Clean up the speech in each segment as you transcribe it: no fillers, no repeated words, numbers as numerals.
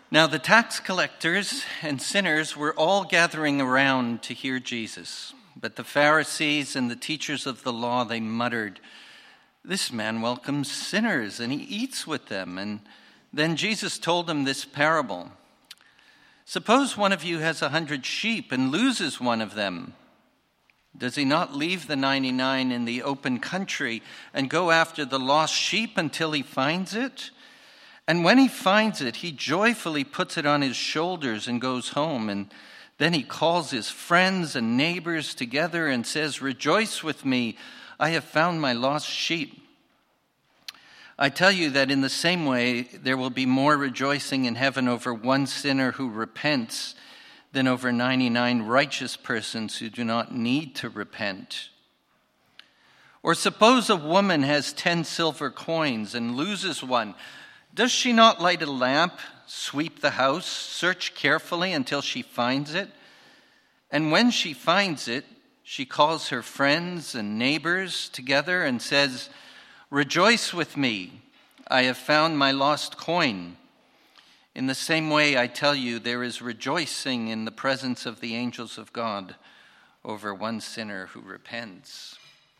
Now the tax collectors and sinners were all gathering around to hear Jesus. But the Pharisees and the teachers of the law, they muttered, "This man welcomes sinners and he eats with them." And then Jesus told them this parable. "Suppose one of you has 100 sheep and loses one of them. Does he not leave the 99 in the open country and go after the lost sheep until he finds it? And when he finds it, he joyfully puts it on his shoulders and goes home. And then he calls his friends and neighbors together and says, 'Rejoice with me, I have found my lost sheep.' I tell you that in the same way, there will be more rejoicing in heaven over one sinner who repents than over 99 righteous persons who do not need to repent. Or suppose a woman has 10 silver coins and loses one. Does she not light a lamp, sweep the house, search carefully until she finds it? And when she finds it, she calls her friends and neighbors together and says, 'Rejoice with me, I have found my lost coin.' In the same way, I tell you, there is rejoicing in the presence of the angels of God over one sinner who repents."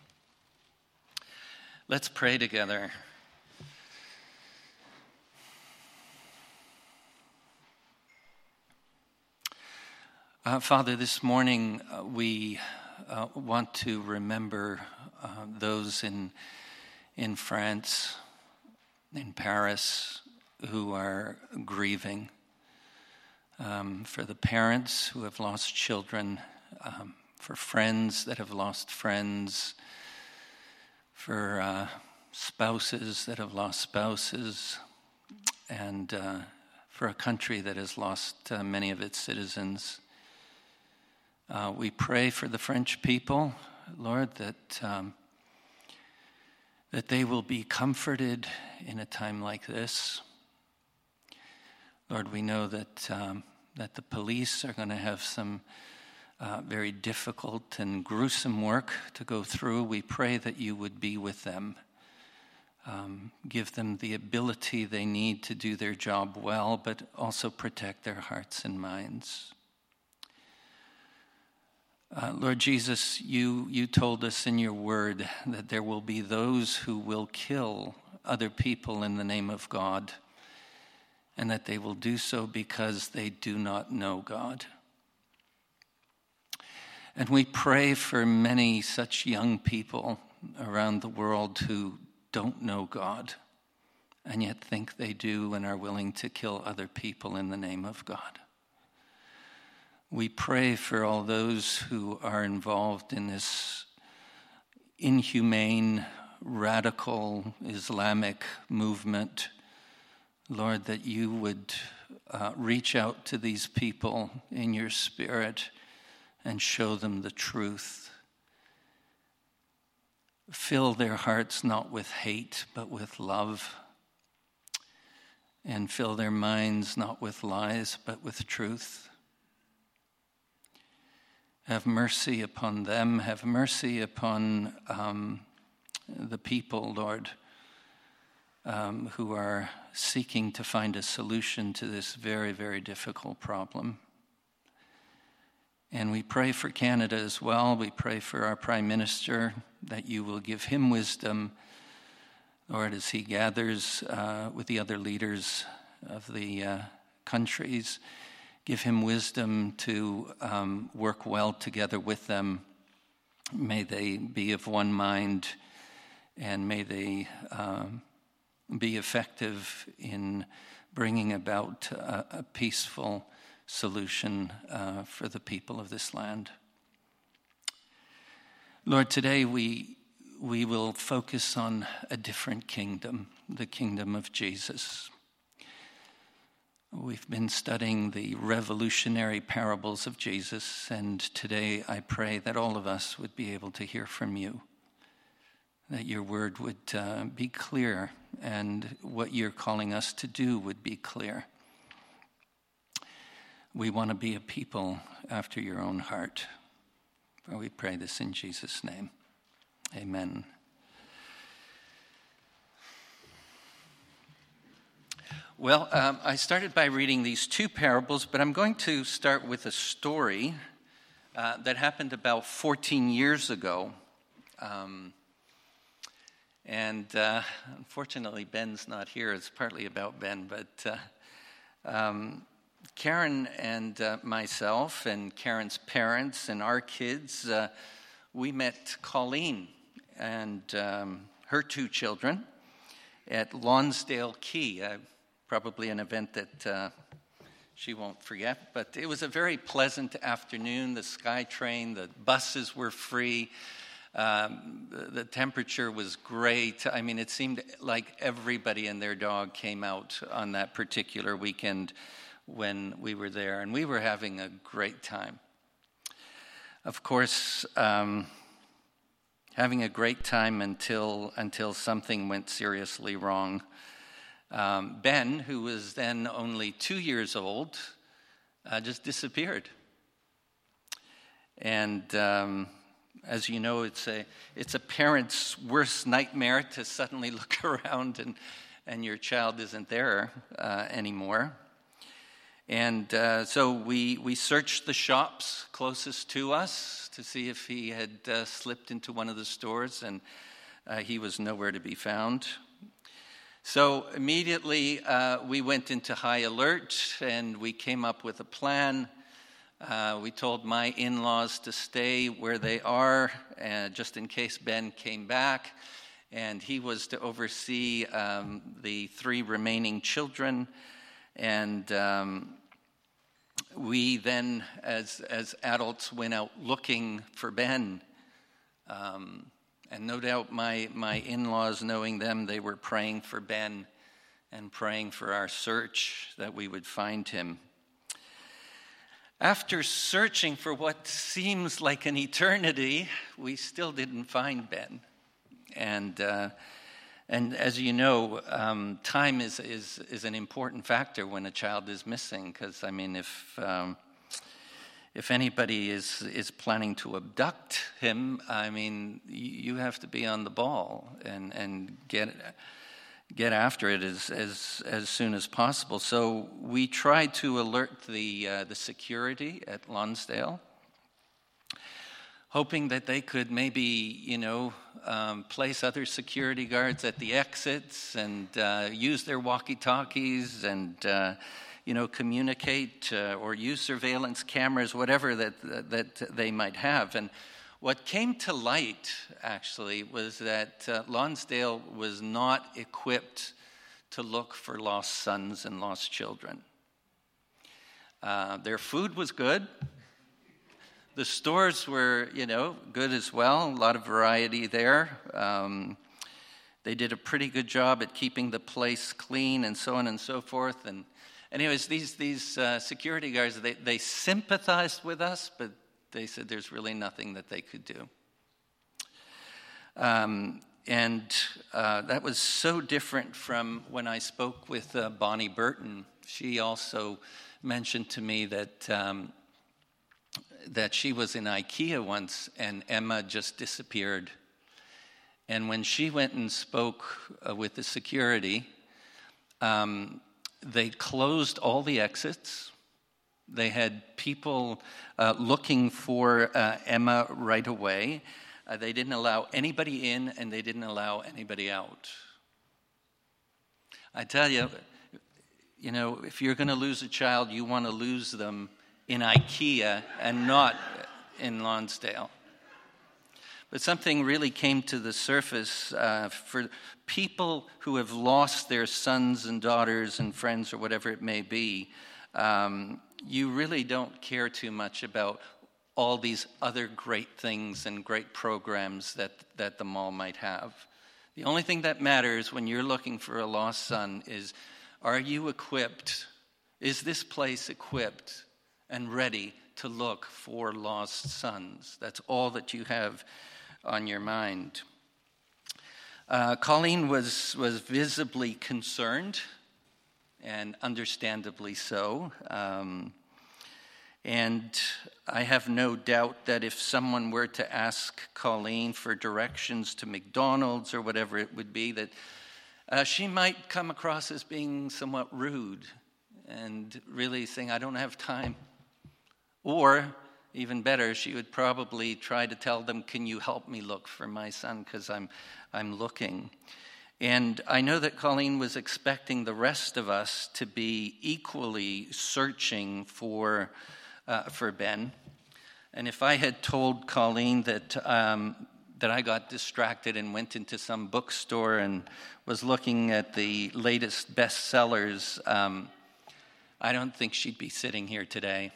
Let's pray together. Father, this morning we want to remember those in France, in Paris, who are grieving, for the parents who have lost children, for friends that have lost friends, for spouses that have lost spouses, and for a country that has lost many of its citizens. We pray for the French people, Lord, that they will be comforted in a time like this. Lord, we know that the police are going to have some very difficult and gruesome work to go through. We pray that you would be with them. Give them the ability they need to do their job well, but also protect their hearts and minds. Lord Jesus, you told us in your word that there will be those who will kill other people in the name of God, and that they will do so because they do not know God. And we pray for many such young people around the world who don't know God, and yet think they do and are willing to kill other people in the name of God. We pray for all those who are involved in this inhumane, radical Islamic movement. Lord, that you would reach out to these people in your spirit and show them the truth. Fill their hearts not with hate, but with love. And fill their minds not with lies, but with truth. Have mercy upon them. Have mercy upon the people, Lord, who are seeking to find a solution to this very, very difficult problem. And we pray for Canada as well. We pray for our Prime Minister, that you will give him wisdom, Lord, as he gathers with the other leaders of the countries. Give him wisdom to work well together with them. May they be of one mind, and may they be effective in bringing about a peaceful solution for the people of this land. Lord, today we will focus on a different kingdom, the kingdom of Jesus. We've been studying the revolutionary parables of Jesus, and today I pray that all of us would be able to hear from you, that your word would be clear, and what you're calling us to do would be clear. We want to be a people after your own heart. For we pray this in Jesus' name. Amen. Well, I started by reading these two parables, but I'm going to start with a story that happened about 14 years ago. Unfortunately, Ben's not here. It's partly about Ben, but Karen and myself and Karen's parents and our kids, we met Colleen and her two children at Lonsdale Quay, probably an event that she won't forget. But it was a very pleasant afternoon. The SkyTrain, the buses were free. The temperature was great. I mean, it seemed like everybody and their dog came out on that particular weekend when we were there, and we were having a great time. Of course, having a great time until something went seriously wrong. Ben, who was then only 2 years old, just disappeared. And as you know, it's a parent's worst nightmare to suddenly look around and your child isn't there anymore. And so we searched the shops closest to us to see if he had slipped into one of the stores, and he was nowhere to be found. So immediately we went into high alert, and we came up with a plan. We told my in-laws to stay where they are, just in case Ben came back, and he was to oversee the 3 remaining children. And we then, as adults, went out looking for Ben. And no doubt my in-laws, knowing them, they were praying for Ben and praying for our search that we would find him. After searching for what seems like an eternity, we still didn't find Ben. And as you know, time is an important factor when a child is missing, because, I mean, if anybody is planning to abduct him, I mean, you have to be on the ball and get after it as soon as possible. So we tried to alert the security at Lonsdale, hoping that they could maybe, place other security guards at the exits and use their walkie-talkies and communicate or use surveillance cameras, whatever that they might have. And what came to light, actually, was that Lonsdale was not equipped to look for lost sons and lost children. Their food was good. The stores were, good as well. A lot of variety there. They did a pretty good job at keeping the place clean and so on and so forth. And anyways, these security guards, they sympathized with us, but they said there's really nothing that they could do. And that was so different from when I spoke with Bonnie Burton. She also mentioned to me that she was in IKEA once, and Emma just disappeared. And when she went and spoke with the security, they closed all the exits. They had people looking for Emma right away. They didn't allow anybody in, and they didn't allow anybody out. I tell you, if you're going to lose a child, you want to lose them in IKEA and not in Lonsdale. But something really came to the surface for people who have lost their sons and daughters and friends or whatever it may be. You really don't care too much about all these other great things and great programs that the mall might have. The only thing that matters when you're looking for a lost son is, are you equipped? Is this place equipped and ready to look for lost sons? That's all that you have on your mind. Colleen was visibly concerned, and understandably so. And I have no doubt that if someone were to ask Colleen for directions to McDonald's or whatever it would be, that She might come across as being somewhat rude and really saying, I don't have time. Or, even better, she would probably try to tell them, can you help me look for my son, because I'm looking. And I know that Colleen was expecting the rest of us to be equally searching for Ben. And if I had told Colleen that I got distracted and went into some bookstore and was looking at the latest bestsellers, I don't think she'd be sitting here today.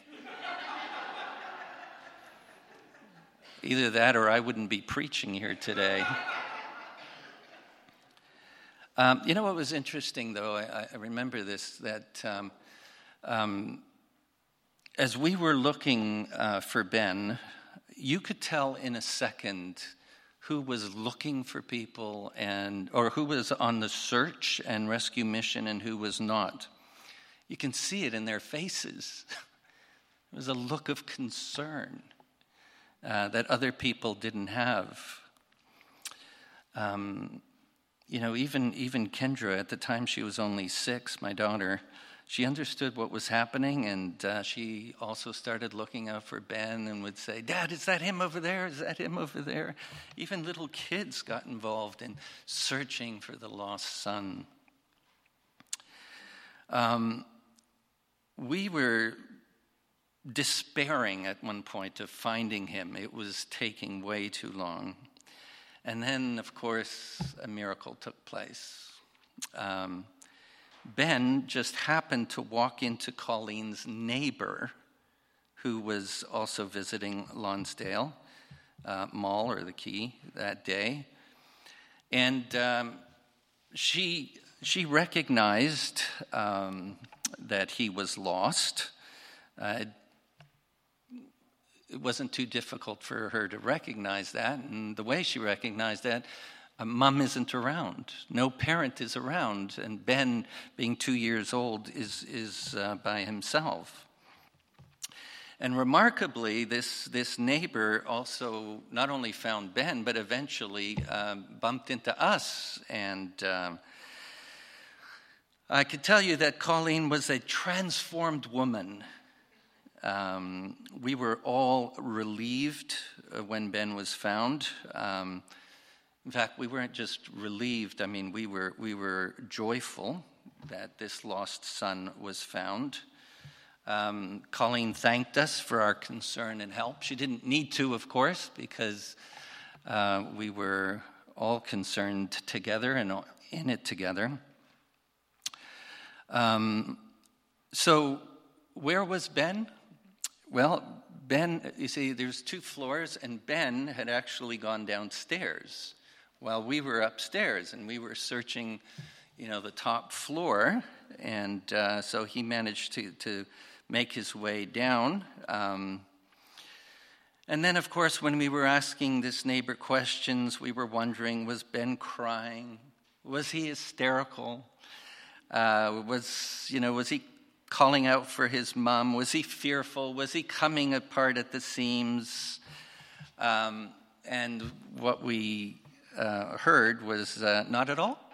Either that or I wouldn't be preaching here today. You know what was interesting, though? I remember this, that as we were looking for Ben, you could tell in a second who was looking for people or who was on the search and rescue mission and who was not. You can see it in their faces. There was a look of concern that other people didn't have. You know, even Kendra, at the time she was only 6, my daughter, she understood what was happening, and she also started looking out for Ben and would say, Dad, is that him over there? Is that him over there? Even little kids got involved in searching for the lost son. We were despairing at one point of finding him. It was taking way too long. And then, of course, a miracle took place. Ben just happened to walk into Colleen's neighbor, who was also visiting Lonsdale Mall, or the Quay, that day. And she recognized that he was lost. It wasn't too difficult for her to recognize that. And the way she recognized that, Mom isn't around. No parent is around. And Ben, being 2 years old, is by himself. And remarkably, this neighbor also not only found Ben, but eventually bumped into us. And I could tell you that Colleen was a transformed woman. We were all relieved when Ben was found. In fact, we weren't just relieved. I mean, we were joyful that this lost son was found. Colleen thanked us for our concern and help. She didn't need to, of course, because we were all concerned together and in it together. So where was Ben? Well, Ben, you see, there's 2 floors, and Ben had actually gone downstairs while we were upstairs, and we were searching, the top floor, and so he managed to make his way down. And then, of course, when we were asking this neighbor questions, we were wondering, was Ben crying? Was he hysterical? Was he calling out for his mom? Was he fearful? Was he coming apart at the seams? And what we heard was not at all.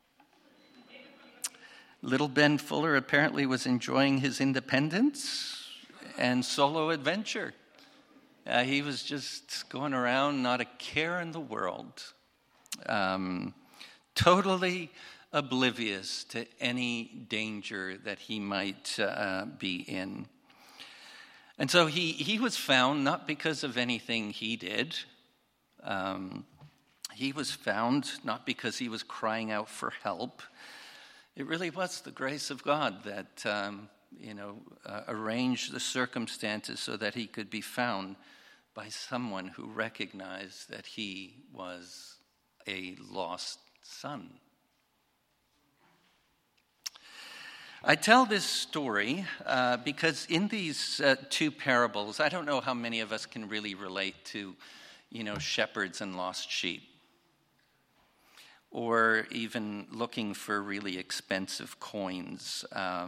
Little Ben Fuller apparently was enjoying his independence and solo adventure. He was just going around, not a care in the world, totally oblivious to any danger that he might be in. And so he was found not because of anything he did. He was found not because he was crying out for help. It really was the grace of God that arranged the circumstances so that he could be found by someone who recognized that he was a lost son. I tell this story because in these 2 parables, I don't know how many of us can really relate to, shepherds and lost sheep, or even looking for really expensive coins.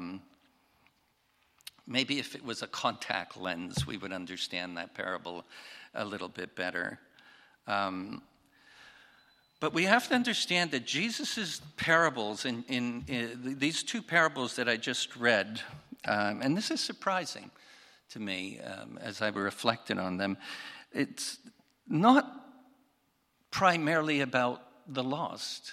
Maybe if it was a contact lens, we would understand that parable a little bit better. But we have to understand that Jesus' parables, in these two parables that I just read, and this is surprising to me as I reflected on them, it's not primarily about the lost.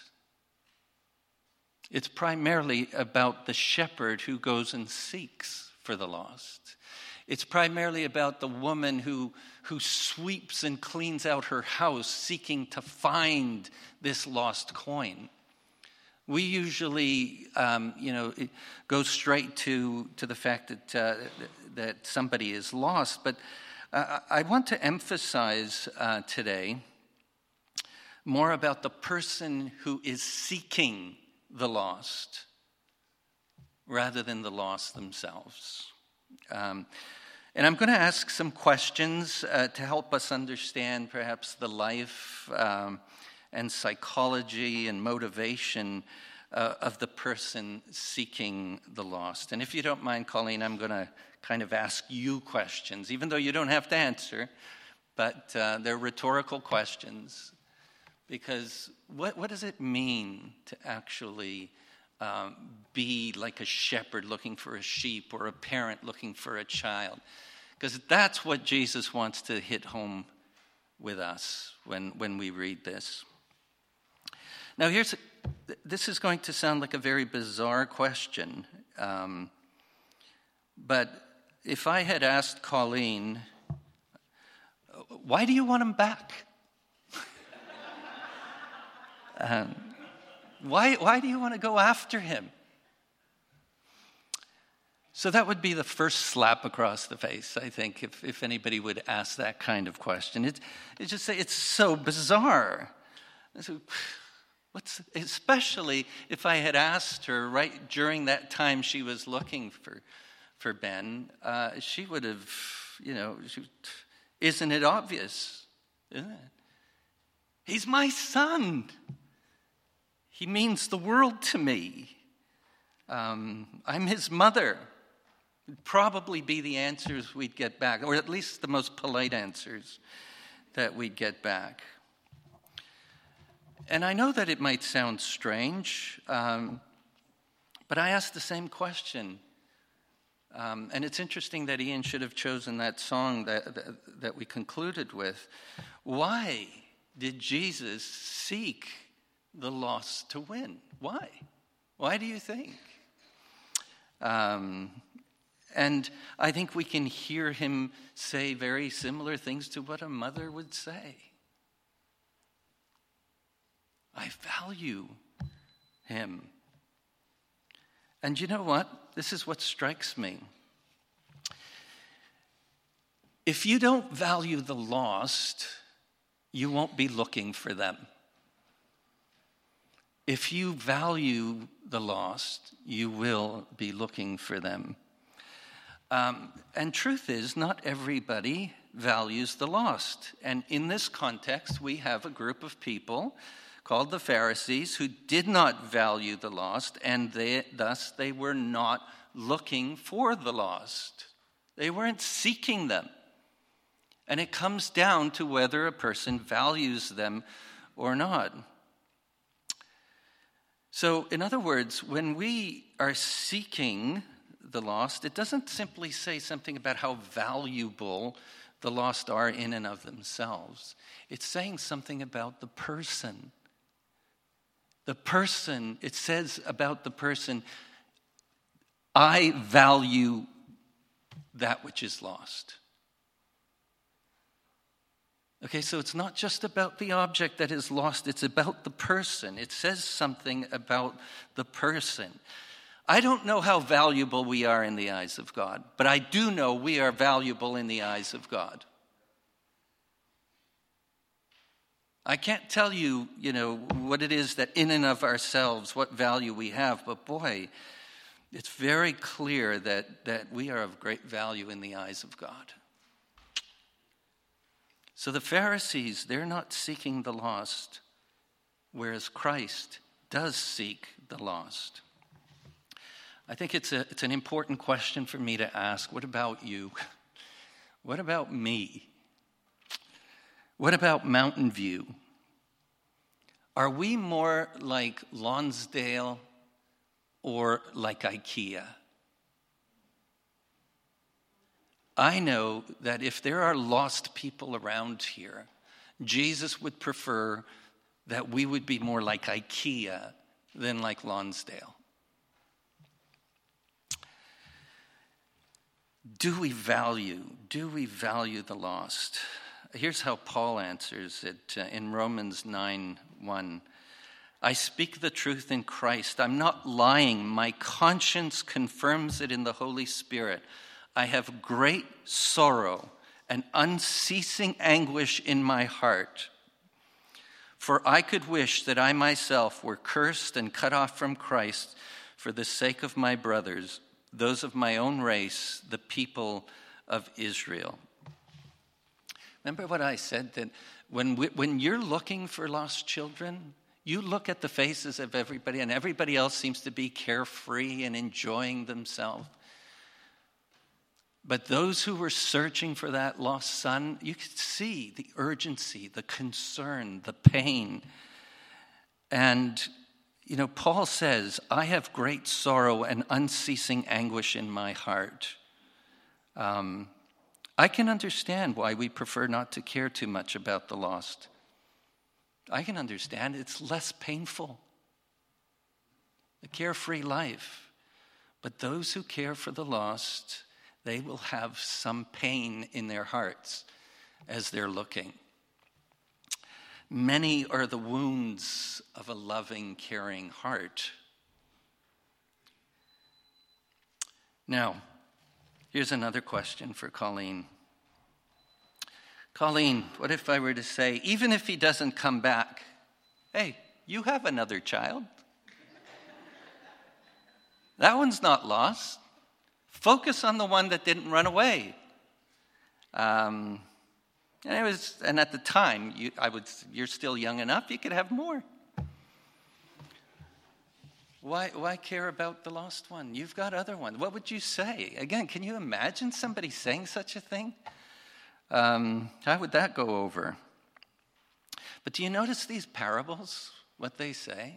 It's primarily about the shepherd who goes and seeks for the lost. It's primarily about the woman who sweeps and cleans out her house seeking to find this lost coin. We usually, go straight to the fact that somebody is lost. But I want to emphasize today more about the person who is seeking the lost rather than the lost themselves. And I'm going to ask some questions to help us understand perhaps the life and psychology and motivation of the person seeking the lost. And if you don't mind, Colleen, I'm going to kind of ask you questions, even though you don't have to answer, but they're rhetorical questions. Because what does it mean to actually be like a shepherd looking for a sheep or a parent looking for a child? Because that's what Jesus wants to hit home with us when we read this. Now this is going to sound like a very bizarre question, but if I had asked Colleen, why do you want him back? Why do you want to go after him? So that would be the first slap across the face, I think, if anybody would ask that kind of question. It's just say it's so bizarre. So, especially if I had asked her right during that time she was looking for Ben, she would have, isn't it obvious? Isn't it? He's my son. He means the world to me. I'm his mother. Would probably be the answers we'd get back, or at least the most polite answers that we'd get back. And I know that it might sound strange, but I asked the same question. And it's interesting that Ian should have chosen that song that we concluded with. Why did Jesus seek the lost to win? Why? Why do you think? And I think we can hear him say very similar things to what a mother would say. I value him. And you know what? This is what strikes me. If you don't value the lost, you won't be looking for them. If you value the lost, you will be looking for them. And truth is, not everybody values the lost. And in this context, we have a group of people called the Pharisees who did not value the lost, and thus they were not looking for the lost. They weren't seeking them. And it comes down to whether a person values them or not. So, in other words, when we are seeking the lost, it doesn't simply say something about how valuable the lost are in and of themselves. It's saying something about the person. The person, it says about the person, I value that which is lost. Okay, so it's not just about the object that is lost, it's about the person. It says something about the person. I don't know how valuable we are in the eyes of God, but I do know we are valuable in the eyes of God. I can't tell you, what it is that in and of ourselves, what value we have, but boy, it's very clear that we are of great value in the eyes of God. So the Pharisees, they're not seeking the lost, whereas Christ does seek the lost. I think it's an important question for me to ask. What about you? What about me? What about Mountain View? Are we more like Lonsdale or like IKEA? I know that if there are lost people around here, Jesus would prefer that we would be more like IKEA than like Lonsdale. Do we value the lost? Here's how Paul answers it in Romans 9:1. I speak the truth in Christ. I'm not lying. My conscience confirms it in the Holy Spirit. I have great sorrow and unceasing anguish in my heart. For I could wish that I myself were cursed and cut off from Christ for the sake of my brothers, those of my own race, the people of Israel. Remember what I said, that when you're looking for lost children, you look at the faces of everybody, and everybody else seems to be carefree and enjoying themselves. But those who were searching for that lost son, you could see the urgency, the concern, the pain. And, Paul says, I have great sorrow and unceasing anguish in my heart. I can understand why we prefer not to care too much about the lost. I can understand it's less painful. A carefree life. But those who care for the lost, they will have some pain in their hearts as they're looking. Many are the wounds of a loving, caring heart. Now, here's another question for Colleen. Colleen, what if I were to say, even if he doesn't come back, hey, you have another child. That one's not lost. Focus on the one that didn't run away. And at the time, you're still young enough, you could have more. Why care about the lost one? You've got other ones. What would you say? Again, can you imagine somebody saying such a thing? How would that go over? But do you notice these parables, what they say?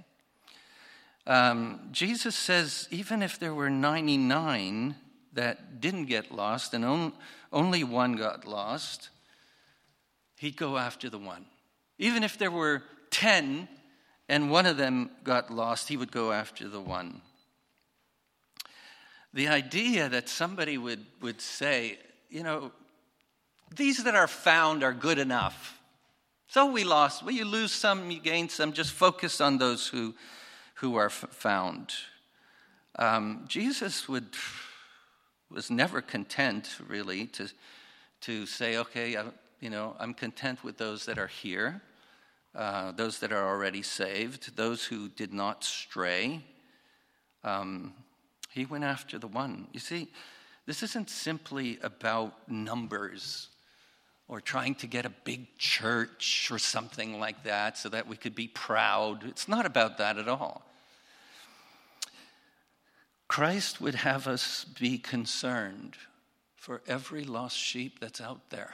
Jesus says, even if there were 99 that didn't get lost and only one got lost, he'd go after the one. Even if there were 10 and one of them got lost, he would go after the one. The idea that somebody would say, these that are found are good enough. So we lost. Well, you lose some, you gain some. Just focus on those who are found. Jesus was never content, really, to say, okay, I'm content with those that are here, those that are already saved, those who did not stray. He went after the one. You see, this isn't simply about numbers or trying to get a big church or something like that so that we could be proud. It's not about that at all. Christ would have us be concerned for every lost sheep that's out there.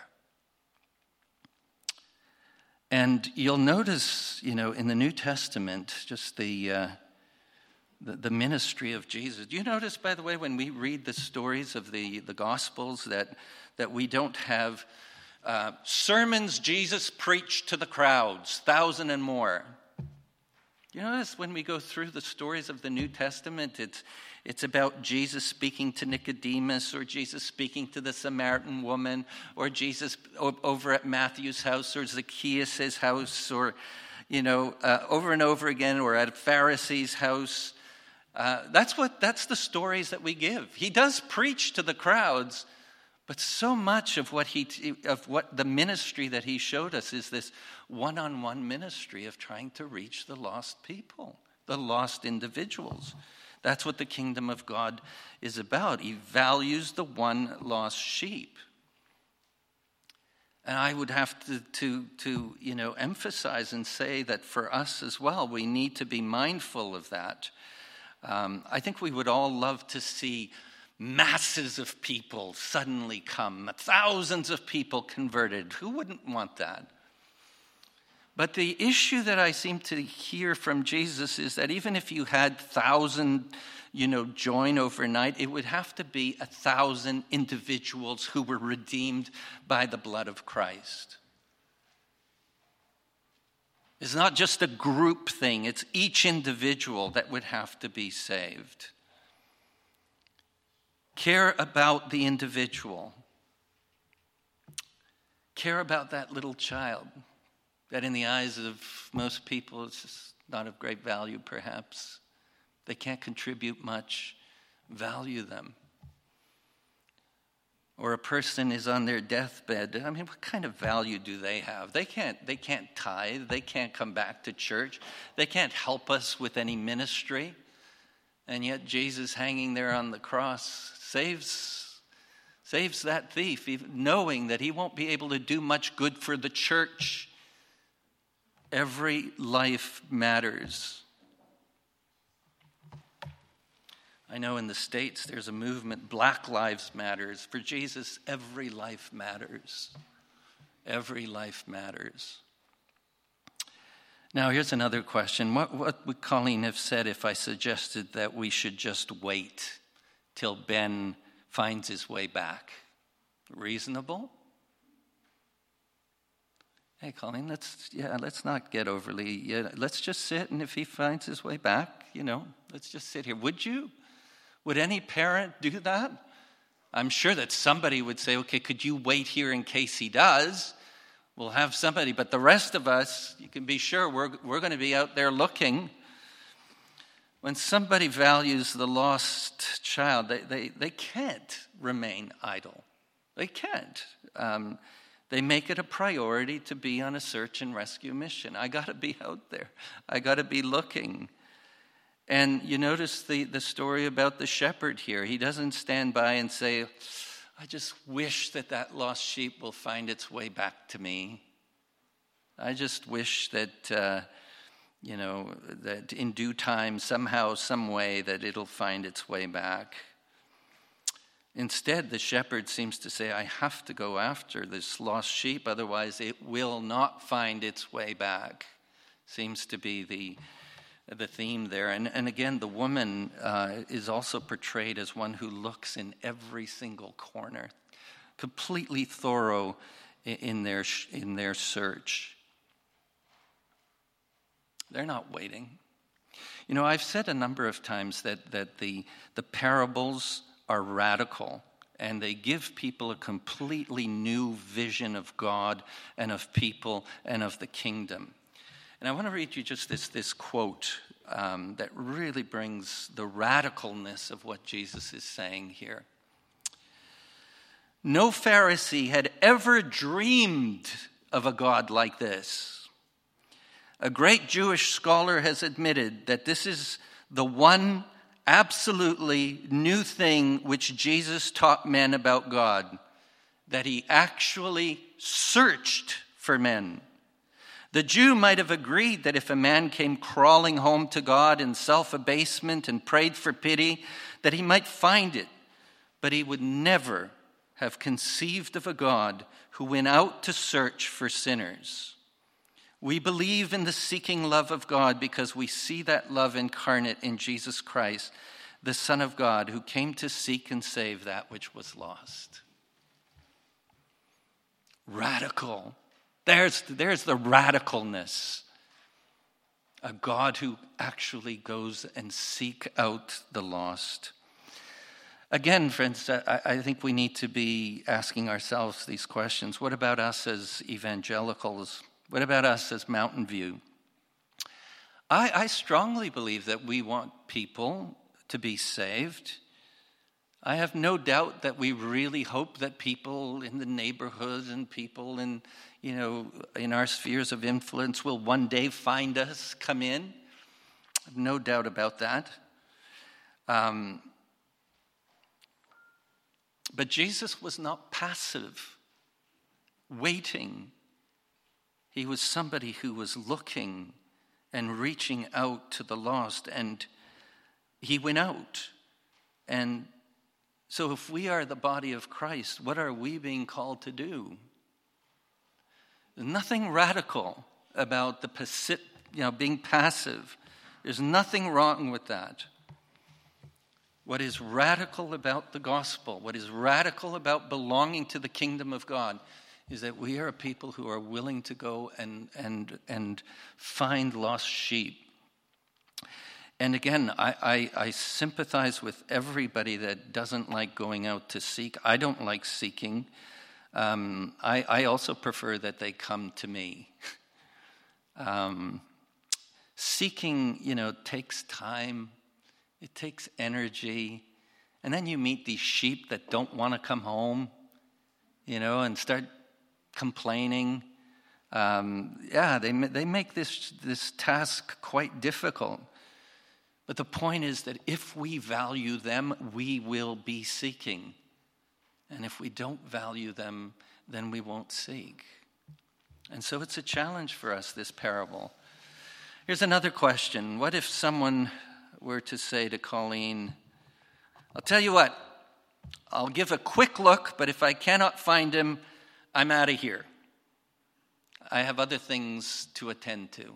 And you'll notice, in the New Testament, just the ministry of Jesus. Do you notice, by the way, when we read the stories of the Gospels that we don't have sermons Jesus preached to the crowds, 1,000 and more? You notice when we go through the stories of the New Testament, it's about Jesus speaking to Nicodemus, or Jesus speaking to the Samaritan woman, or Jesus over at Matthew's house, or Zacchaeus' house, or, over and over again, or at a Pharisee's house. That's the stories that we give. He does preach to the crowds, but so much of what the ministry that he showed us is this one-on-one ministry of trying to reach the lost people, the lost individuals. That's what the kingdom of God is about. He values the one lost sheep. And I would have to emphasize and say that for us as well, we need to be mindful of that. I think we would all love to see masses of people suddenly come, thousands of people converted. Who wouldn't want that? But the issue that I seem to hear from Jesus is that even if you had 1,000, join overnight, it would have to be 1,000 individuals who were redeemed by the blood of Christ. It's not just a group thing. It's each individual that would have to be saved. Care about the individual. Care about that little child that in the eyes of most people is just not of great value, perhaps. They can't contribute much. Value them. Or a person is on their deathbed. I mean, what kind of value do they have? They can't tithe. They can't come back to church. They can't help us with any ministry. And yet Jesus hanging there on the cross saves that thief, even knowing that he won't be able to do much good for the church. Every life matters. I know in the States there's a movement, Black Lives Matters. For Jesus, every life matters. Every life matters. Now here's another question. What would Colleen have said if I suggested that we should just wait till Ben finds his way back? Reasonable? Hey, Colleen, let's not get overly, let's just sit, and if he finds his way back, let's just sit here. Would you? Would any parent do that? I'm sure that somebody would say, okay, could you wait here in case he does? We'll have somebody, but the rest of us, you can be sure we're going to be out there looking. When somebody values the lost child, they can't remain idle. They can't. They make it a priority to be on a search and rescue mission. I got to be out there. I got to be looking. And you notice the story about the shepherd here. He doesn't stand by and say, I just wish that lost sheep will find its way back to me. I just wish that, that in due time, somehow, some way, that it'll find its way back. Instead, the shepherd seems to say, I have to go after this lost sheep, otherwise it will not find its way back. Seems to be the theme there. And again, the woman is also portrayed as one who looks in every single corner, completely thorough in their search. They're not waiting. I've said a number of times that the parables are radical, and they give people a completely new vision of God and of people and of the kingdom. And I want to read you just this quote that really brings the radicalness of what Jesus is saying here. No Pharisee had ever dreamed of a God like this. A great Jewish scholar has admitted that this is the one absolutely new thing which Jesus taught men about God, that he actually searched for men. The Jew might have agreed that if a man came crawling home to God in self-abasement and prayed for pity, that he might find it, but he would never have conceived of a God who went out to search for sinners. We believe in the seeking love of God because we see that love incarnate in Jesus Christ, the Son of God, who came to seek and save that which was lost. Radical. There's the radicalness. A God who actually goes and seek out the lost. Again, friends, I think we need to be asking ourselves these questions. What about us as evangelicals? What about us as Mountain View? I strongly believe that we want people to be saved. I have no doubt that we really hope that people in the neighborhoods and people in our spheres of influence will one day find us, come in. I have no doubt about that. But Jesus was not passive, waiting. He was somebody who was looking and reaching out to the lost, and he went out. And so if we are the body of Christ, what are we being called to do? Nothing radical about being passive. There's nothing wrong with that. What is radical about the gospel, what is radical about belonging to the kingdom of God, is that we are a people who are willing to go and find lost sheep. And again, I sympathize with everybody that doesn't like going out to seek. I don't like seeking. I also prefer that they come to me. Seeking, takes time. It takes energy. And then you meet these sheep that don't want to come home, and start complaining. They make this task quite difficult. But the point is that if we value them, we will be seeking. And if we don't value them, then we won't seek. And so it's a challenge for us, this parable. Here's another question. What if someone were to say to Colleen, I'll tell you what, I'll give a quick look, but if I cannot find him, I'm out of here. I have other things to attend to.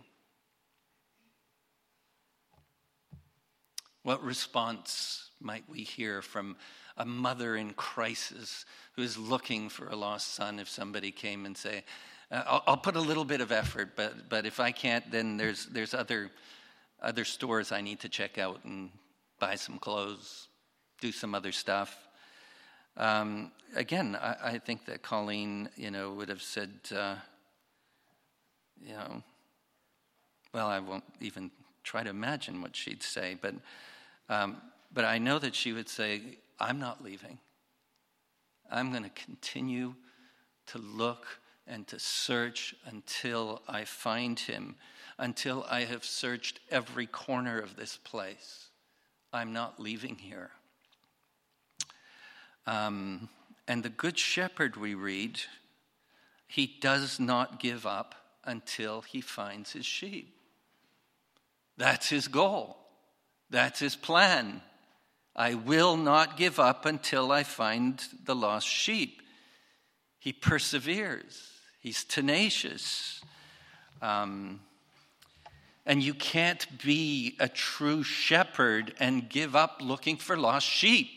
What response might we hear from a mother in crisis who is looking for a lost son if somebody came and say, I'll put a little bit of effort, but if I can't, then there's other stores I need to check out and buy some clothes, do some other stuff. Again, I think that Colleen, would have said, well, I won't even try to imagine what she'd say, but I know that she would say, I'm not leaving. I'm going to continue to look and to search until I find him, until I have searched every corner of this place. I'm not leaving here. And the Good Shepherd, we read, he does not give up until he finds his sheep. That's his goal. That's his plan. I will not give up until I find the lost sheep. He perseveres. He's tenacious. And you can't be a true shepherd and give up looking for lost sheep.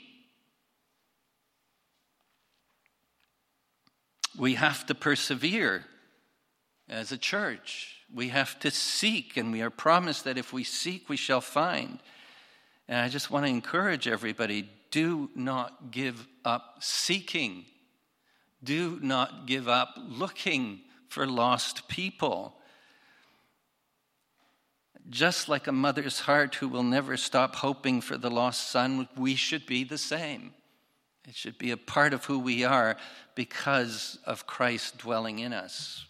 We have to persevere as a church. We have to seek, and we are promised that if we seek, we shall find. And I just want to encourage everybody, do not give up seeking. Do not give up looking for lost people. Just like a mother's heart who will never stop hoping for the lost son, we should be the same. It should be a part of who we are because of Christ dwelling in us.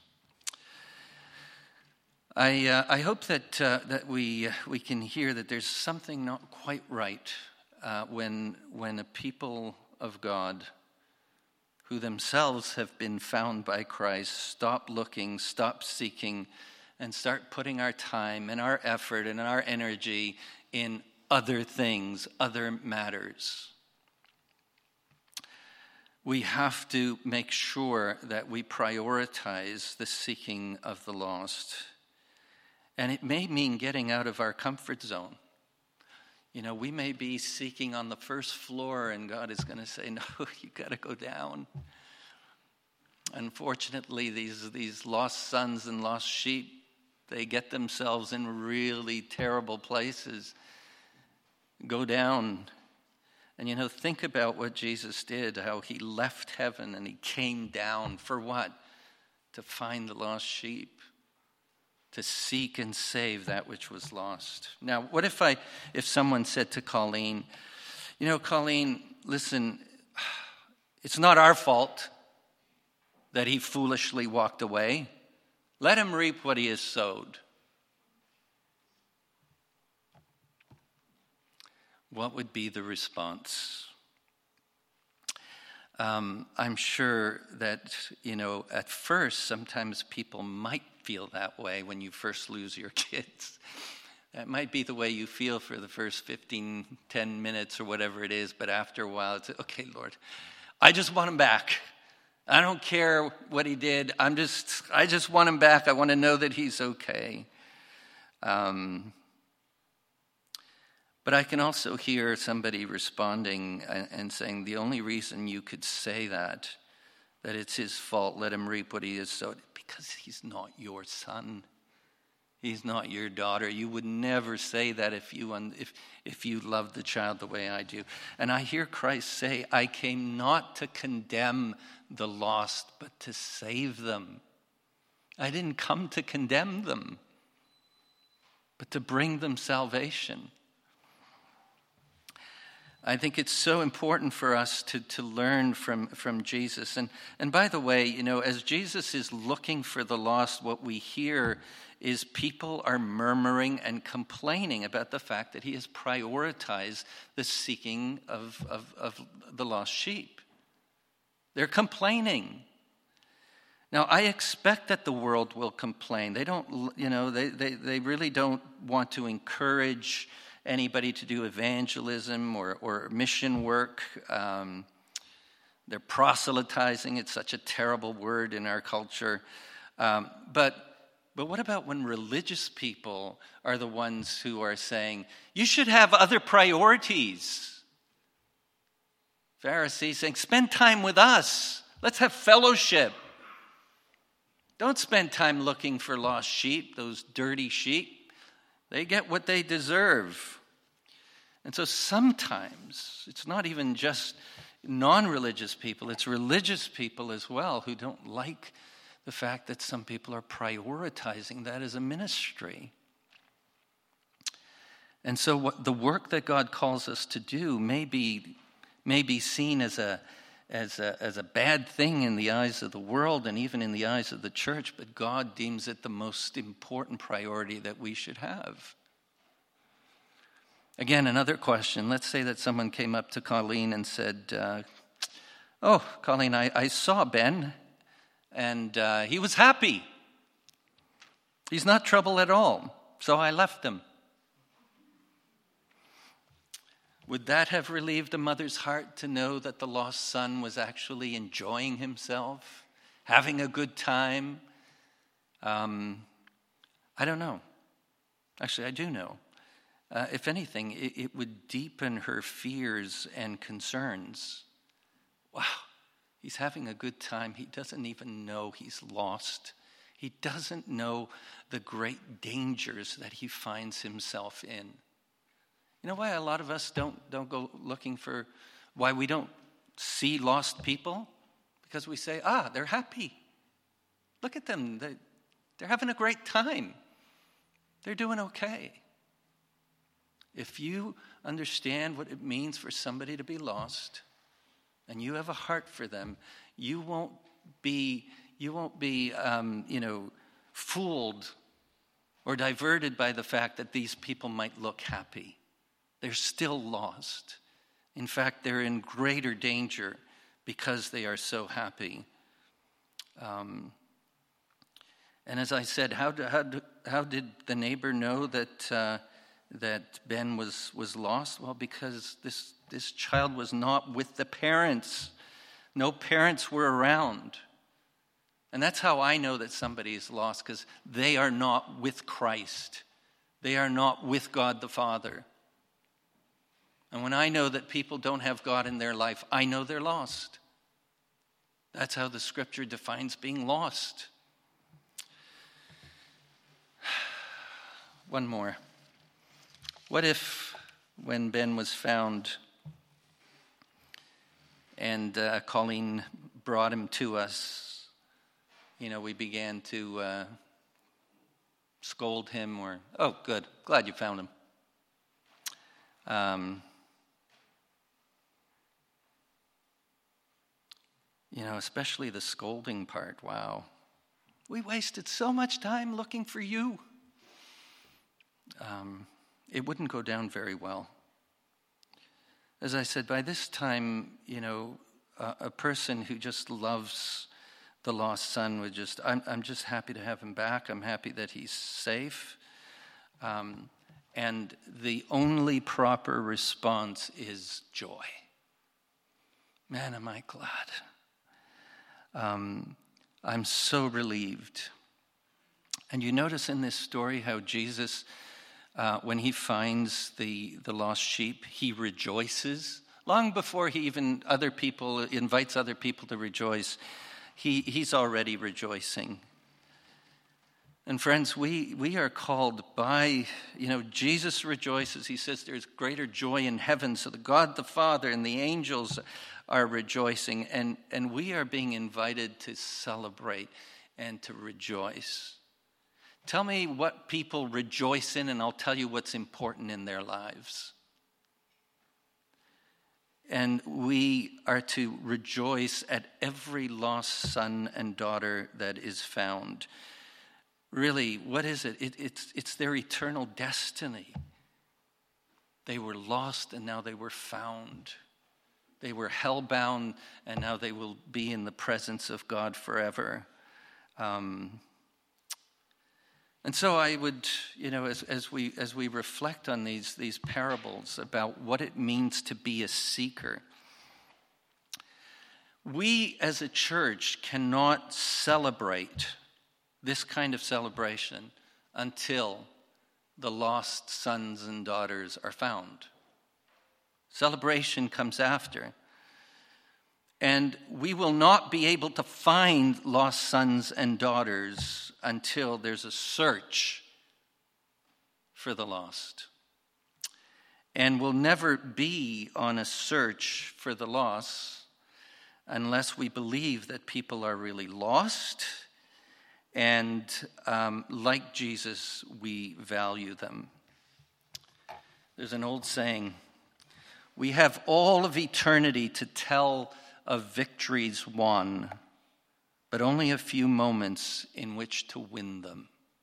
I hope that we can hear that there's something not quite right when a people of God who themselves have been found by Christ stop looking, stop seeking, and start putting our time and our effort and our energy in other things, other matters. We have to make sure that we prioritize the seeking of the lost. And it may mean getting out of our comfort zone. We may be seeking on the first floor and God is going to say, no, you got to go down. Unfortunately, these lost sons and lost sheep, they get themselves in really terrible places. Go down. And think about what Jesus did, how he left heaven and he came down for what? To find the lost sheep. To seek and save that which was lost. Now, what if someone said to Colleen, Colleen, listen, it's not our fault that he foolishly walked away. Let him reap what he has sowed. What would be the response? I'm sure that, at first, sometimes people might feel that way when you first lose your kids. That might be the way you feel for the first 10 minutes or whatever it is, but after a while it's, okay, Lord, I just want them back. I don't care what he did. I just want him back. I want to know that he's okay. But I can also hear somebody responding and saying, the only reason you could say that it's his fault, let him reap what he has sowed, because he's not your son. He's not your daughter. You would never say that if you loved the child the way I do. And I hear Christ say, I came not to condemn the lost, but to save them. I didn't come to condemn them, but to bring them salvation. I think it's so important for us to learn from Jesus. And by the way, as Jesus is looking for the lost, what we hear is people are murmuring and complaining about the fact that he has prioritized the seeking of the lost sheep. They're complaining. Now, I expect that the world will complain. They don't, they really don't want to encourage anybody to do evangelism or mission work. They're proselytizing. It's such a terrible word in our culture. But what about when religious people are the ones who are saying, you should have other priorities? Pharisees saying, spend time with us. Let's have fellowship. Don't spend time looking for lost sheep, those dirty sheep. They get what they deserve. And so sometimes it's not even just non-religious people, it's religious people as well who don't like the fact that some people are prioritizing that as a ministry. And so what the work that God calls us to do may be seen as a bad thing in the eyes of the world and even in the eyes of the church, but God deems it the most important priority that we should have. Again, another question. Let's say that someone came up to Colleen and said, oh, Colleen, I saw Ben, and he was happy. He's not trouble at all, so I left him. Would that have relieved a mother's heart to know that the lost son was actually enjoying himself, having a good time? I don't know. Actually, I do know. If anything, it would deepen her fears and concerns. Wow, he's having a good time. He doesn't even know he's lost. He doesn't know the great dangers that he finds himself in. You know why a lot of us don't go looking for, why we don't see lost people? Because we say, they're happy. Look at them. They're having a great time. They're doing okay. If you understand what it means for somebody to be lost, and you have a heart for them, you won't be fooled or diverted by the fact that these people might look happy. They're still lost. In fact, they're in greater danger because they are so happy. And as I said, how did the neighbor know that Ben was lost? Well, because this child was not with the parents. No parents were around. And that's how I know that somebody is lost, because they are not with Christ. They are not with God the Father. And when I know that people don't have God in their life, I know they're lost. That's how the scripture defines being lost. One more. What if when Ben was found and Colleen brought him to us, we began to scold him or, oh, good, glad you found him. Especially the scolding part. Wow. We wasted so much time looking for you. It wouldn't go down very well. As I said, by this time, a person who just loves the lost son would I'm just happy to have him back. I'm happy that he's safe. And the only proper response is joy. Man, am I glad. I'm so relieved. And you notice in this story how Jesus, when he finds the lost sheep, he rejoices. Long before he even invites other people to rejoice, he's already rejoicing. And friends, we are called by, Jesus rejoices. He says there's greater joy in heaven. So the God the Father and the angels are rejoicing. And we are being invited to celebrate and to rejoice. Tell me what people rejoice in, and I'll tell you what's important in their lives. And we are to rejoice at every lost son and daughter that is found. Really, what is it? It's their eternal destiny. They were lost and now they were found. They were hellbound and now they will be in the presence of God forever. And so I would, as we reflect on these parables about what it means to be a seeker, we as a church cannot celebrate this kind of celebration until the lost sons and daughters are found. Celebration comes after. And we will not be able to find lost sons and daughters until there's a search for the lost. And we'll never be on a search for the lost unless we believe that people are really lost. And like Jesus, we value them. There's an old saying, we have all of eternity to tell of victories won, but only a few moments in which to win them.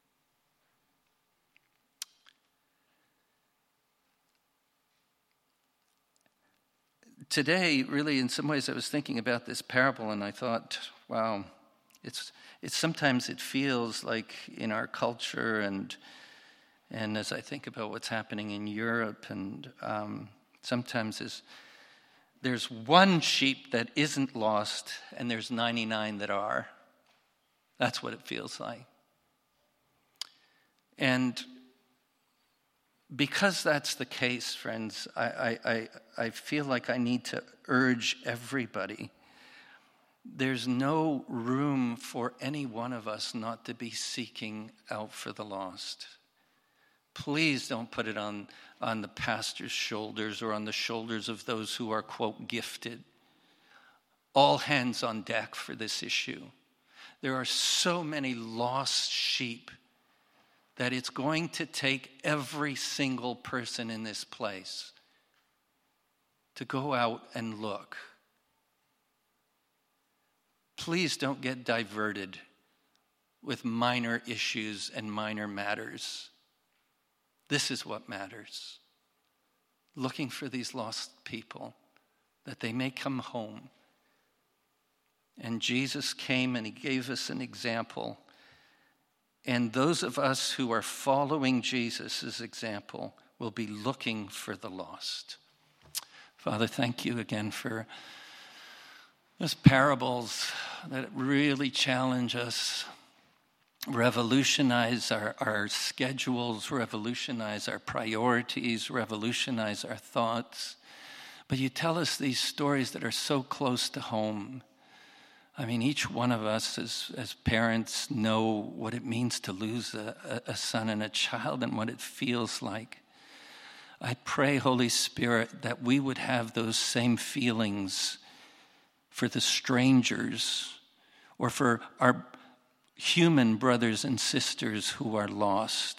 Today, really, in some ways, I was thinking about this parable, and I thought, wow, it's sometimes it feels like in our culture, and as I think about what's happening in Europe, and sometimes there's one sheep that isn't lost, and there's 99 that are. That's what it feels like. And because that's the case, friends, I feel like I need to urge everybody. There's no room for any one of us not to be seeking out for the lost. Please don't put it on the pastor's shoulders or on the shoulders of those who are, quote, gifted. All hands on deck for this issue. There are so many lost sheep that it's going to take every single person in this place to go out and look. Please don't get diverted with minor issues and minor matters. This is what matters. Looking for these lost people, that they may come home. And Jesus came and he gave us an example. And those of us who are following Jesus' example will be looking for the lost. Father, thank you again for those parables that really challenge us, revolutionize our schedules, revolutionize our priorities, revolutionize our thoughts. But you tell us these stories that are so close to home. I mean, each one of us as parents know what it means to lose a son and a child and what it feels like. I pray, Holy Spirit, that we would have those same feelings for the strangers or for our human brothers and sisters who are lost.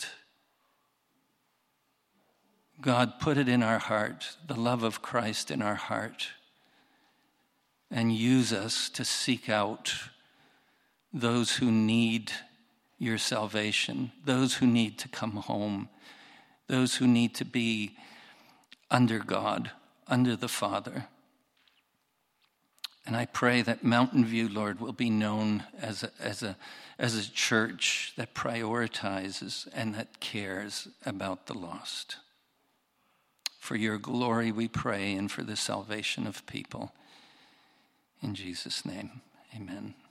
God, put it in our heart, the love of Christ in our heart, and use us to seek out those who need your salvation, those who need to come home, those who need to be under God, under the Father. And I pray that Mountain View, Lord, will be known as a church that prioritizes and that cares about the lost. For your glory we pray, and for the salvation of people. In Jesus' name, Amen.